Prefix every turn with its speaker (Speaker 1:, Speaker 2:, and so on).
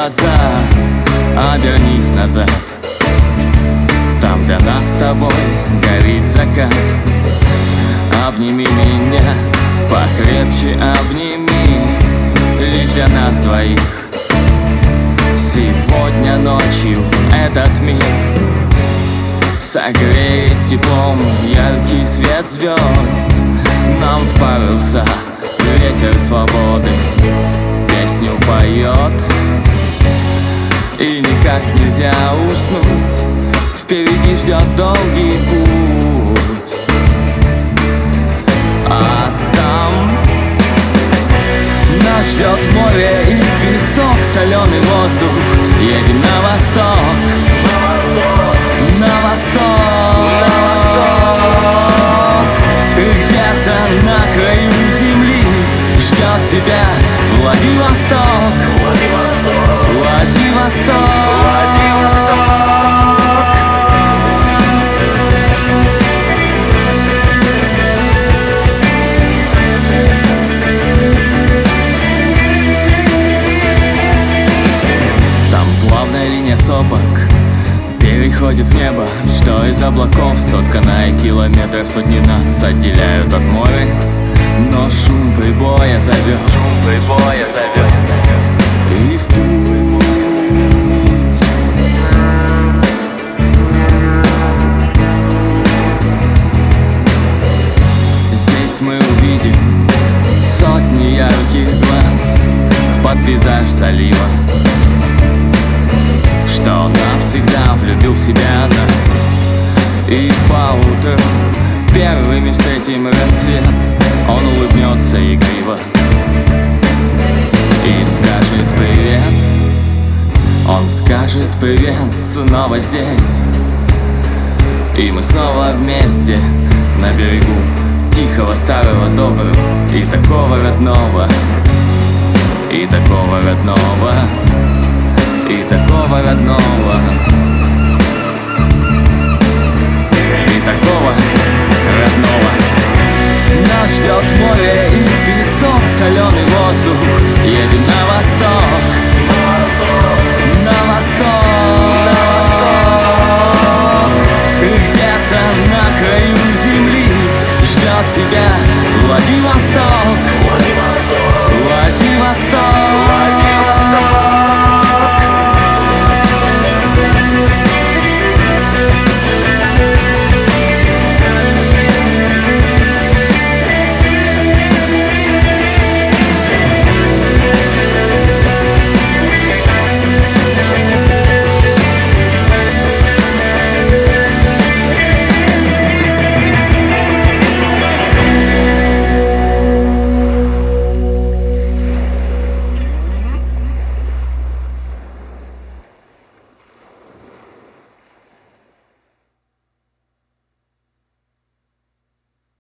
Speaker 1: глаза, обернись назад. Там для нас с тобой горит закат. Обними меня, покрепче обними, лишь для нас двоих. Сегодня ночью этот мир согреет теплом яркий свет звезд. Нам в паруса ветер свободы песню поет. И никак нельзя уснуть, впереди ждет долгий путь. А там нас ждет море и песок, соленый воздух. Едем на восток, на восток. И где-то на краю земли ждет тебя Владивосток, Владивосток. Сопок переходит в небо, что из облаков сотканная километров. Сотни нас отделяют от моря, но шум прибоя зовет, и в путь. Здесь мы увидим сотни ярких глаз под пейзаж залива, что навсегда влюбил в себя нас. И поутру первыми встретим рассвет. Он улыбнется игриво и скажет привет. Он скажет привет, снова здесь. И мы снова вместе на берегу тихого, старого, доброго и такого родного, и такого родного, и такого родного.